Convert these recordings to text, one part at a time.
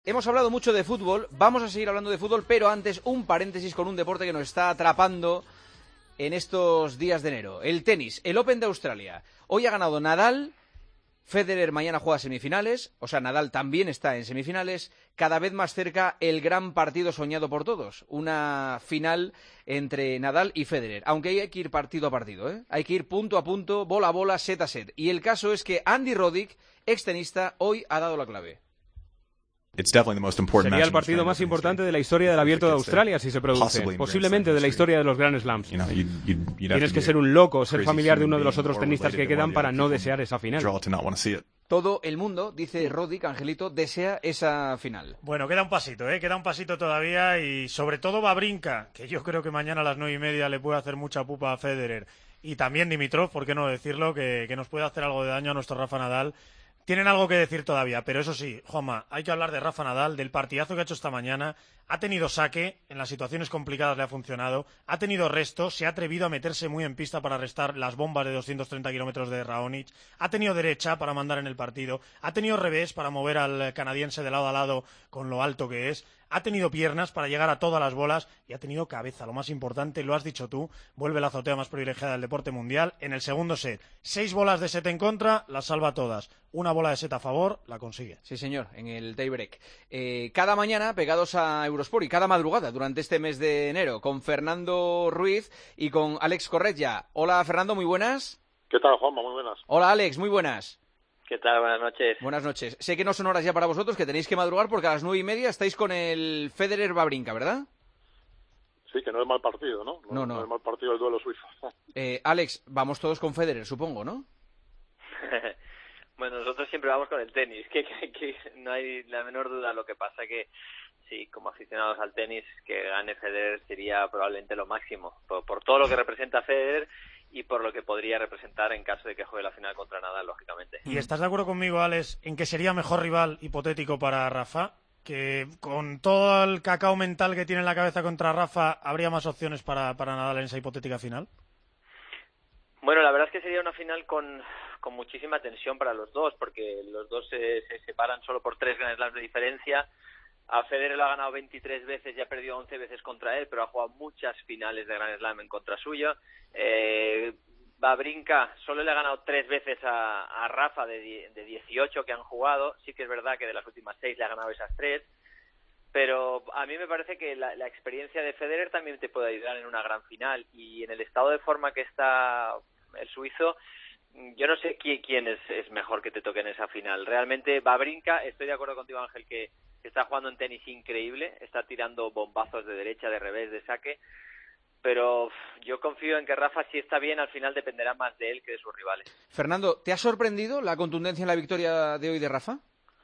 Hemos hablado mucho de fútbol, vamos a seguir hablando de fútbol, pero antes un paréntesis con un deporte que nos está atrapando en estos días de enero. El tenis, el Open de Australia. Hoy ha ganado Nadal, Federer mañana juega semifinales, o sea, Nadal también está en semifinales. Cada vez más cerca el gran partido soñado por todos, una final entre Nadal y Federer. Aunque hay que ir partido a partido, ¿eh? Hay que ir punto a punto, bola a bola, set a set. Y el caso es que Andy Roddick, extenista, hoy ha dado la clave. Sería el partido más importante de la historia del Abierto de Australia si se produce, posiblemente de la historia de los Grand Slams. Tienes que ser un loco, ser familiar de uno de los otros tenistas que quedan para no desear esa final. Todo el mundo, dice Roddick, Angelito, desea esa final. Bueno, queda un pasito, queda un pasito todavía y sobre todo Wawrinka, que yo creo que mañana a las 9:30 le puede hacer mucha pupa a Federer. Y también Dimitrov, por qué no decirlo, que nos puede hacer algo de daño a nuestro Rafa Nadal. Tienen algo que decir todavía, pero eso sí, Juanma, hay que hablar de Rafa Nadal, del partidazo que ha hecho esta mañana. Ha tenido saque, en las situaciones complicadas le ha funcionado, ha tenido resto, se ha atrevido a meterse muy en pista para restar las bombas de 230 kilómetros de Raonic, ha tenido derecha para mandar en el partido, ha tenido revés para mover al canadiense de lado a lado con lo alto que es, ha tenido piernas para llegar a todas las bolas y ha tenido cabeza, lo más importante, lo has dicho tú, vuelve la azotea más privilegiada del deporte mundial en el segundo set. 6 bolas de set en contra, las salva todas. Una bola de set a favor, la consigue. Sí, señor, en el tiebreak. Cada mañana, pegados a Eurosport, y cada madrugada durante este mes de enero, con Fernando Ruiz y con Alex Corretja. Hola, Fernando, muy buenas. ¿Qué tal, Juanma? Muy buenas. Hola, Alex, muy buenas. ¿Qué tal? Buenas noches. Buenas noches. Sé que no son horas ya para vosotros, que tenéis que madrugar porque a las 9:30 estáis con el Federer Wawrinka, ¿verdad? Sí, que no es mal partido, ¿no? No es mal partido el duelo suizo. Alex, vamos todos con Federer, supongo, ¿no? Bueno, nosotros siempre vamos con el tenis, que no hay la menor duda. Lo que pasa que, sí, como aficionados al tenis, que gane Federer sería probablemente lo máximo, por todo lo que representa Federer y por lo que podría representar en caso de que juegue la final contra Nadal, lógicamente. ¿Y estás de acuerdo conmigo, Alex, en que sería mejor rival hipotético para Rafa? Que con todo el cacao mental que tiene en la cabeza contra Rafa, ¿habría más opciones para Nadal en esa hipotética final? Bueno, la verdad es que sería una final con muchísima tensión para los dos, porque los dos se separan solo por 3 Grand Slams de diferencia. A Federer lo ha ganado 23 veces y ha perdido 11 veces contra él, pero ha jugado muchas finales de Grand Slam en contra suyo. Wawrinka solo le ha ganado 3 veces a Rafa de 18 que han jugado. Sí que es verdad que de las últimas 6 le ha ganado esas 3. Pero a mí me parece que la experiencia de Federer también te puede ayudar en una gran final. Y en el estado de forma que está el suizo, yo no sé quién es mejor que te toque en esa final. Realmente Wawrinka, estoy de acuerdo contigo, Ángel, que está jugando en tenis increíble, está tirando bombazos de derecha, de revés, de saque, pero yo confío en que Rafa, si está bien, al final dependerá más de él que de sus rivales. Fernando, ¿te ha sorprendido la contundencia en la victoria de hoy de Rafa?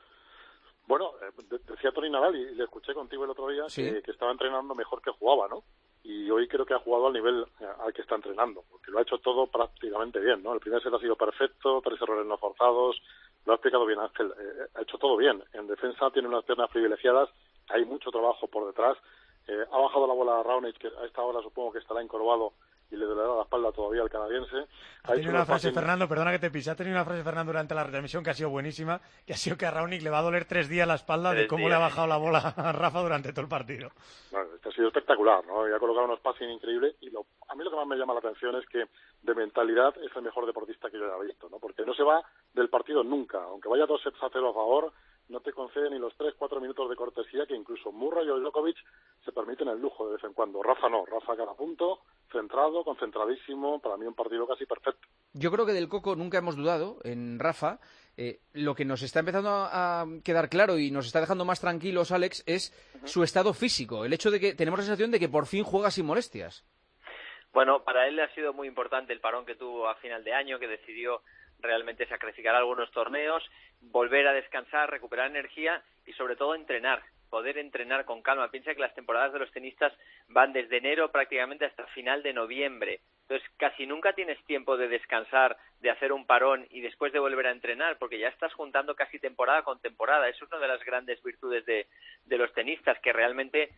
Bueno, decía Toni Nadal, y le escuché contigo el otro día, ¿sí? que estaba entrenando mejor que jugaba, ¿no? Y hoy creo que ha jugado al nivel al que está entrenando, porque lo ha hecho todo prácticamente bien, ¿no? El primer set ha sido perfecto, 3 errores no forzados, lo ha explicado bien Ángel, ha hecho todo bien. En defensa tiene unas piernas privilegiadas, hay mucho trabajo por detrás. Ha bajado la bola a Raonic, que a esta hora supongo que estará encorvado y le dolerá la espalda todavía al canadiense. Ha tenido una frase, Fernando, perdona que te pise, ha tenido una frase, Fernando, durante la retransmisión que ha sido buenísima, que ha sido que a Raonic le va a doler 3 días la espalda de cómo le ha bajado la bola a Rafa durante todo el partido. Bueno, esto ha sido espectacular, ¿no? Y ha colocado unos passing increíbles, y a mí lo que más me llama la atención es que de mentalidad es el mejor deportista que yo haya visto, ¿no? Porque no se va del partido nunca, aunque vaya 2 sets a 0 a favor, no te concede ni los 3-4 minutos de cortesía que incluso Murray o Djokovic se permiten el lujo de vez en cuando. Rafa no, Rafa a cada punto, centrado, concentradísimo, para mí un partido casi perfecto. Yo creo que del Coco nunca hemos dudado en Rafa. Lo que nos está empezando a quedar claro y nos está dejando más tranquilos, Alex, es su estado físico. El hecho de que tenemos la sensación de que por fin juega sin molestias. Bueno, para él ha sido muy importante el parón que tuvo a final de año, que decidió realmente sacrificar algunos torneos, volver a descansar, recuperar energía y sobre todo entrenar, poder entrenar con calma. Piensa que las temporadas de los tenistas van desde enero prácticamente hasta final de noviembre. Entonces casi nunca tienes tiempo de descansar, de hacer un parón y después de volver a entrenar, porque ya estás juntando casi temporada con temporada. Eso es una de las grandes virtudes de los tenistas, que realmente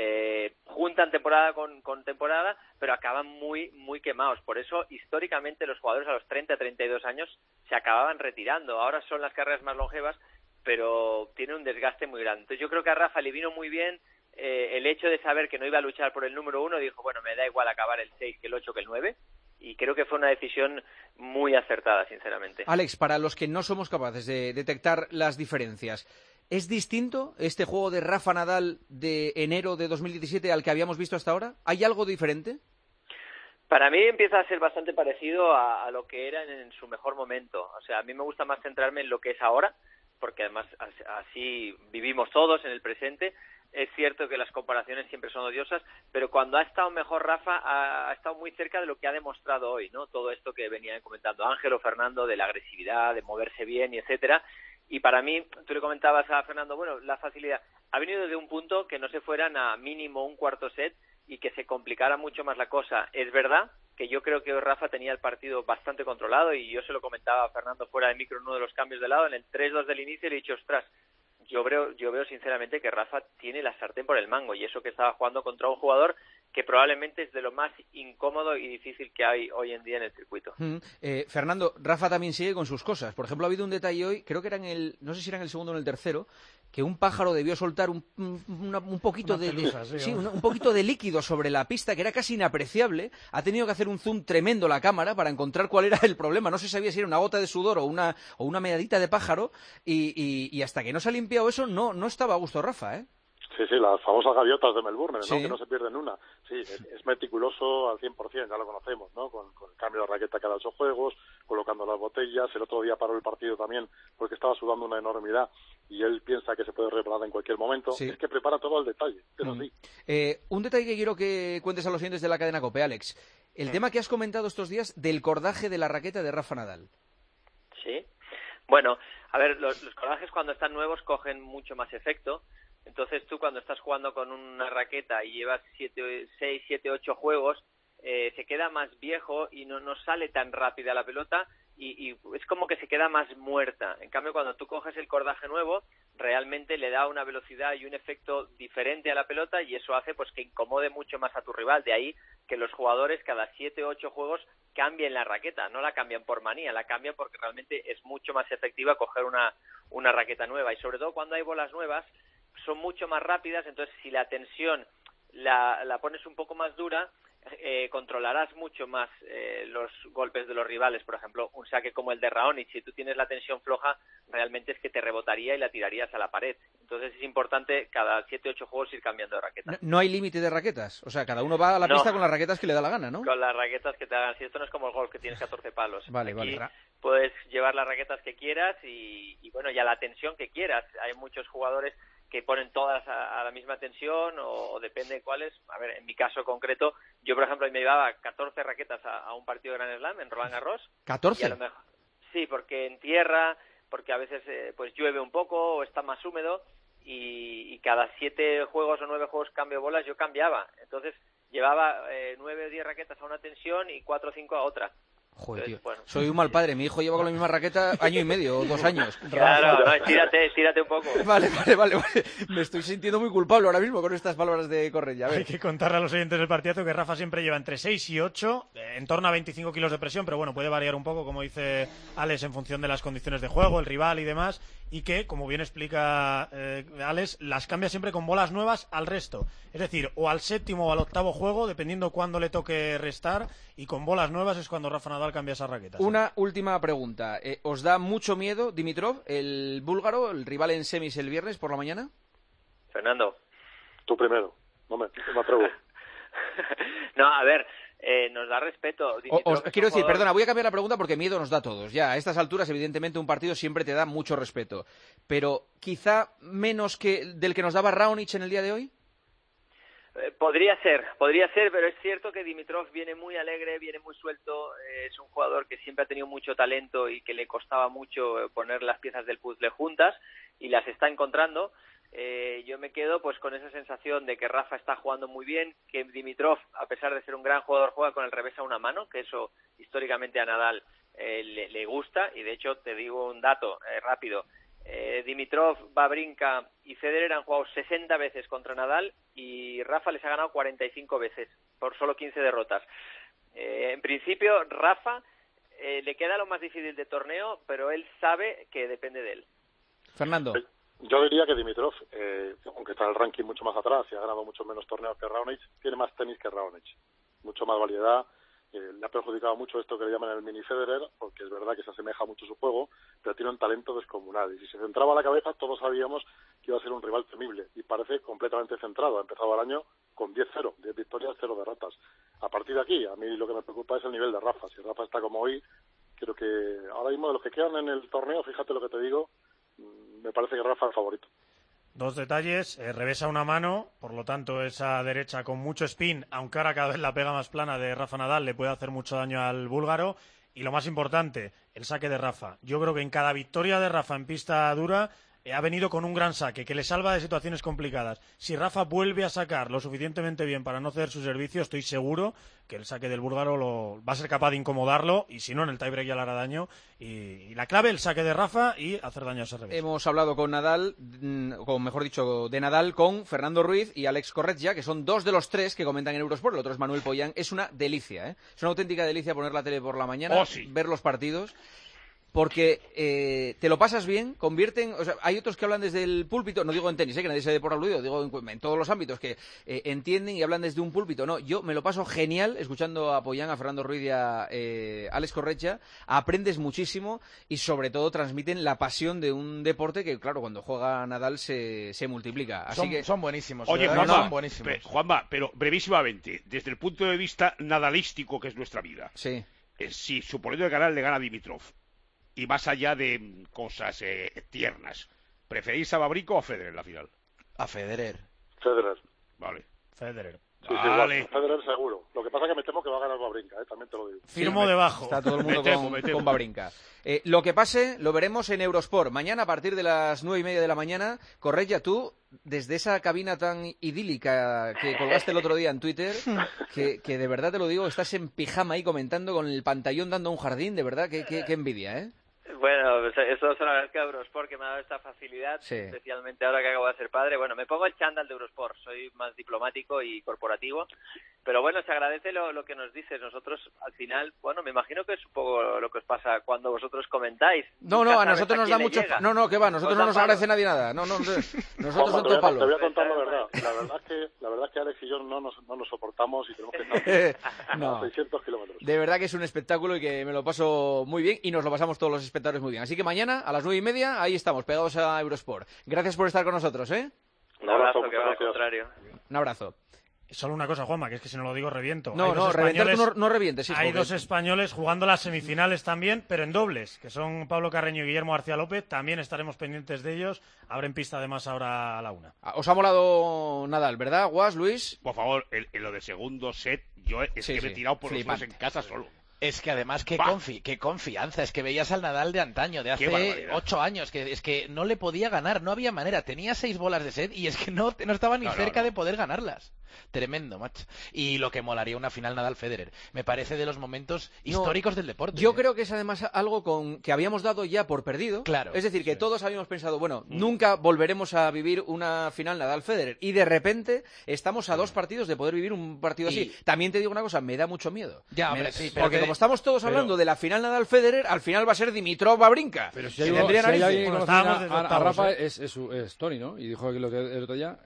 juntan temporada con temporada, pero acaban muy, muy quemados. Por eso, históricamente, los jugadores a los 30, 32 años se acababan retirando. Ahora son las carreras más longevas, pero tiene un desgaste muy grande. Entonces yo creo que a Rafa le vino muy bien el hecho de saber que no iba a luchar por el número 1, dijo, bueno, me da igual acabar el 6 que el 8 que el 9, y creo que fue una decisión muy acertada, sinceramente. Alex, para los que no somos capaces de detectar las diferencias, ¿es distinto este juego de Rafa Nadal de enero de 2017 al que habíamos visto hasta ahora? ¿Hay algo diferente? Para mí empieza a ser bastante parecido a lo que era en su mejor momento. O sea, a mí me gusta más centrarme en lo que es ahora, porque además así vivimos todos en el presente. Es cierto que las comparaciones siempre son odiosas, pero cuando ha estado mejor Rafa, ha estado muy cerca de lo que ha demostrado hoy, ¿no? Todo esto que venían comentando Ángel o Fernando, de la agresividad, de moverse bien, y etcétera. Y para mí, tú le comentabas a Fernando, bueno, la facilidad ha venido de un punto que no se fueran a mínimo un cuarto set y que se complicara mucho más la cosa. Es verdad que yo creo que Rafa tenía el partido bastante controlado, y yo se lo comentaba a Fernando fuera de micro en uno de los cambios de lado, en el 3-2 del inicio, y le he dicho, ostras, yo veo sinceramente que Rafa tiene la sartén por el mango, y eso que estaba jugando contra un jugador que probablemente es de lo más incómodo y difícil que hay hoy en día en el circuito. Fernando, Rafa también sigue con sus cosas. Por ejemplo, ha habido un detalle hoy, creo que era no sé si era en el segundo o en el tercero, que un pájaro debió soltar un poquito un poquito de líquido sobre la pista, que era casi inapreciable. Ha tenido que hacer un zoom tremendo la cámara para encontrar cuál era el problema. No se sabía si era una gota de sudor o una medadita de pájaro, y hasta que no se ha limpiado eso, no estaba a gusto Rafa, ¿eh? Sí, las famosas gaviotas de Melbourne, ¿no? Sí. Que no se pierden una. Sí, es meticuloso al 100%, ya lo conocemos, ¿no? Con el cambio de raqueta cada 8 juegos, colocando las botellas. El otro día paró el partido también porque estaba sudando una enormidad y él piensa que se puede reparar en cualquier momento. Sí. Es que prepara todo al detalle, eso sí. Un detalle que quiero que cuentes a los oyentes de la cadena COPE, Alex. El tema que has comentado estos días del cordaje de la raqueta de Rafa Nadal. Sí. Bueno, a ver, los cordajes cuando están nuevos cogen mucho más efecto. Entonces tú cuando estás jugando con una raqueta y llevas 6, 7, 8 juegos, se queda más viejo y no sale tan rápida la pelota, y es como que se queda más muerta. En cambio, cuando tú coges el cordaje nuevo, realmente le da una velocidad y un efecto diferente a la pelota, y eso hace pues que incomode mucho más a tu rival. De ahí que los jugadores cada 7 o 8 juegos cambien la raqueta. No la cambian por manía, la cambian porque realmente es mucho más efectiva coger una raqueta nueva. Y sobre todo cuando hay bolas nuevas, son mucho más rápidas, entonces si la tensión la pones un poco más dura, controlarás mucho más los golpes de los rivales. Por ejemplo, un saque como el de Raonic, si tú tienes la tensión floja, realmente es que te rebotaría y la tirarías a la pared. Entonces es importante cada 7 o 8 juegos ir cambiando de raqueta. No hay límite de raquetas, o sea, cada uno va a la pista con las raquetas que le da la gana, ¿no? Con las raquetas que te hagan. Si esto no es como el golf, que tienes 14 palos. Vale. Puedes llevar las raquetas que quieras y bueno, y a la tensión que quieras. Hay muchos jugadores que ponen todas a la misma tensión, o depende de cuáles. A ver, en mi caso concreto, yo por ejemplo me llevaba 14 raquetas a un partido de Grand Slam en Roland Garros. ¿14? Y a lo mejor, sí, porque en tierra, porque a veces pues llueve un poco o está más húmedo, y cada 7 juegos o 9 juegos cambio bolas, yo cambiaba. Entonces llevaba 9 o 10 raquetas a una tensión y 4 o 5 a otra. Joder, tío. Bueno. Soy un mal padre. Mi hijo lleva con la misma raqueta año y medio o 2 años. Claro, estírate un poco. Vale. Me estoy sintiendo muy culpable ahora mismo con estas palabras de Correia. Hay que contarle a los oyentes del partidazo que Rafa siempre lleva entre 6 y 8, en torno a 25 kilos de presión, pero bueno, puede variar un poco, como dice Alex, en función de las condiciones de juego, el rival y demás, y que, como bien explica Alex, las cambia siempre con bolas nuevas al resto. Es decir, o al 7º o al 8º juego, dependiendo cuándo le toque restar, y con bolas nuevas es cuando Rafa Nadal cambia esas raquetas. Una última pregunta. ¿Os da mucho miedo Dimitrov, el búlgaro, el rival en semis el viernes por la mañana? Fernando. Tú primero. No me atrevo. No, a ver, nos da respeto. Quiero decir, perdona, voy a cambiar la pregunta porque miedo nos da a todos. Ya, a estas alturas, evidentemente, un partido siempre te da mucho respeto. Pero quizá menos que del que nos daba Raonic en el día de hoy. Podría ser, pero es cierto que Dimitrov viene muy alegre, viene muy suelto, es un jugador que siempre ha tenido mucho talento y que le costaba mucho poner las piezas del puzzle juntas, y las está encontrando. Yo me quedo pues con esa sensación de que Rafa está jugando muy bien, que Dimitrov, a pesar de ser un gran jugador, juega con el revés a una mano, que eso históricamente a Nadal le gusta, y de hecho te digo un dato rápido. Dimitrov, Wawrinka y Federer han jugado 60 veces contra Nadal, y Rafa les ha ganado 45 veces por solo 15 derrotas. En principio, Rafa le queda lo más difícil de torneo, pero él sabe que depende de él. Fernando. Yo diría que Dimitrov, aunque está en el ranking mucho más atrás y ha ganado mucho menos torneos que Raonic, tiene más tenis que Raonic. Mucho más variedad. Le ha perjudicado mucho esto que le llaman el mini Federer, porque es verdad que se asemeja mucho a su juego, pero tiene un talento descomunal. Y si se centraba a la cabeza, todos sabíamos que iba a ser un rival temible. Y parece completamente centrado. Ha empezado el año con 10-0, 10 victorias, 0 derrotas. A partir de aquí, a mí lo que me preocupa es el nivel de Rafa. Si Rafa está como hoy, creo que ahora mismo de los que quedan en el torneo, fíjate lo que te digo, me parece que Rafa es el favorito. Dos detalles, revesa una mano, por lo tanto esa derecha con mucho spin, aunque ahora cada vez la pega más plana de Rafa Nadal le puede hacer mucho daño al búlgaro. Y lo más importante, el saque de Rafa. Yo creo que en cada victoria de Rafa en pista dura ha venido con un gran saque que le salva de situaciones complicadas. Si Rafa vuelve a sacar lo suficientemente bien para no ceder su servicio, estoy seguro que el saque del búlgaro va a ser capaz de incomodarlo, y si no, en el tiebreak ya le hará daño. Y la clave, el saque de Rafa y hacer daño a ese revés. Hemos hablado con Nadal, mejor dicho, de Nadal con Fernando Ruiz y Alex Corretja, que son dos de los tres que comentan en Eurosport. El otro es Manuel Pollán. Es una delicia, ¿eh? Es una auténtica delicia poner la tele por la mañana, ver los partidos. Porque te lo pasas bien, convierten... O sea, hay otros que hablan desde el púlpito, no digo en tenis, que nadie se dé por aludido, digo en todos los ámbitos, que entienden y hablan desde un púlpito. No, yo me lo paso genial escuchando a Pollán, a Fernando Ruiz y a Alex Corretja. Aprendes muchísimo y sobre todo transmiten la pasión de un deporte que, claro, cuando juega Nadal se multiplica. Así son buenísimos. Oye, son buenísimos. Juanma, pero brevísimamente, desde el punto de vista nadalístico, que es nuestra vida, sí. Si suponiendo que Nadal le gana a Dimitrov, y más allá de cosas tiernas, ¿preferís a Wawrinka o a Federer en la final? A Federer. Federer. Vale. Federer. Sí, vale. Federer seguro. Lo que pasa es que me temo que va a ganar Wawrinka, también te lo digo. Firmo debajo. Está todo el mundo con Wawrinka. Lo que pase lo veremos en Eurosport. Mañana a partir de las 9:30 de la mañana. Corretja, tú, desde esa cabina tan idílica que colgaste el otro día en Twitter, que de verdad te lo digo, estás en pijama ahí comentando con el pantallón dando un jardín, de verdad, qué envidia, ¿eh? Bueno, pues eso se lo agradezco a Eurosport, que me ha dado esta facilidad, especialmente ahora que acabo de ser padre. Bueno, me pongo el chándal de Eurosport, soy más diplomático y corporativo, pero bueno, se agradece lo que nos dices. Nosotros, al final, bueno, me imagino que es un poco lo que os pasa cuando vosotros comentáis. No, a nosotros nos da mucho... No, que va, nosotros no nos agradece nadie nada. No, nosotros son todo palo. Te voy a contar la verdad. La verdad es que Alex y yo no nos soportamos y tenemos que estar a 600 kilómetros. De verdad que es un espectáculo y que me lo paso muy bien y nos lo pasamos todos los espectadores muy bien. Así que mañana a las 9:30 ahí estamos, pegados a Eurosport. Gracias por estar con nosotros, ¿eh? Un abrazo, que va al contrario. Un abrazo. Solo una cosa, Juanma, que es que si no lo digo reviento. Reventar tú no revientes. Hay dos españoles jugando las semifinales también, pero en dobles, que son Pablo Carreño y Guillermo García López. También estaremos pendientes de ellos. Abren pista además ahora a la 1. Os ha molado Nadal, ¿verdad, Guas, Luis? Por favor, en lo de segundo set, yo me he tirado por los dos en casa solo. Es que además, qué confianza. Es que veías al Nadal de antaño, de hace 8 años, que es que no le podía ganar, no había manera. Tenía 6 bolas de set y es que no estaba ni cerca de poder ganarlas. Tremendo, macho. Y lo que molaría una final Nadal-Federer. Me parece de los momentos históricos del deporte. Yo creo que es además algo que habíamos dado ya por perdido. Claro. Es decir, que todos habíamos pensado, nunca volveremos a vivir una final Nadal-Federer. Y de repente estamos a 2 partidos de poder vivir un partido así. También te digo una cosa, me da mucho miedo. Porque como estamos todos hablando de la final Nadal-Federer, al final va a ser Dimitrov-Wawrinka. Pero si hay alguien que conoce a Rafa es Tony, ¿no? Y dijo que lo que el otro día...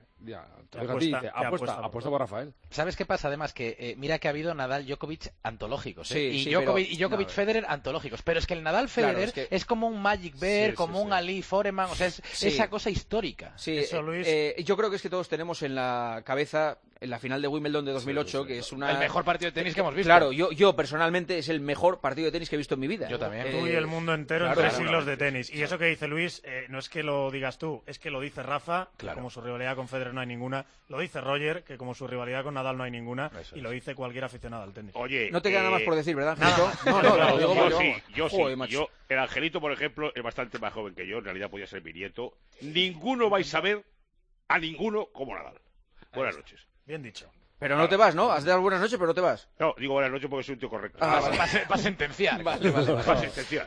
apuesta por Rafael. ¿Sabes qué pasa? Además que mira que ha habido Nadal-Djokovic antológicos, y Djokovic-Federer antológicos, pero es que el Nadal-Federer es como un Magic Bear, como un Ali Foreman, o sea, es esa cosa histórica. Eso, Luis. Yo creo que es que todos tenemos en la cabeza en la final de Wimbledon de 2008, que es el mejor partido de tenis que hemos visto. Claro, yo personalmente es el mejor partido de tenis que he visto en mi vida. Yo también. Tú y el mundo entero en 3 siglos de tenis. Y eso que dice Luis, no es que lo digas tú, es que lo dice Rafa, que como su rivalidad con Federer no hay ninguna. Lo dice Roger, que como su rivalidad con Nadal no hay ninguna. Y lo dice cualquier aficionado al tenis. Oye, no te queda nada más por decir, ¿verdad, Angelito? Yo, el Angelito, por ejemplo, es bastante más joven que yo. En realidad podía ser mi nieto. Ninguno vais a ver a ninguno como Nadal. Buenas noches. Bien dicho. Pero no te vas, ¿no? Has de dar buenas noches, pero no te vas. No, digo buenas noches porque soy un tío correcto. Para sentenciar. Para sentenciar.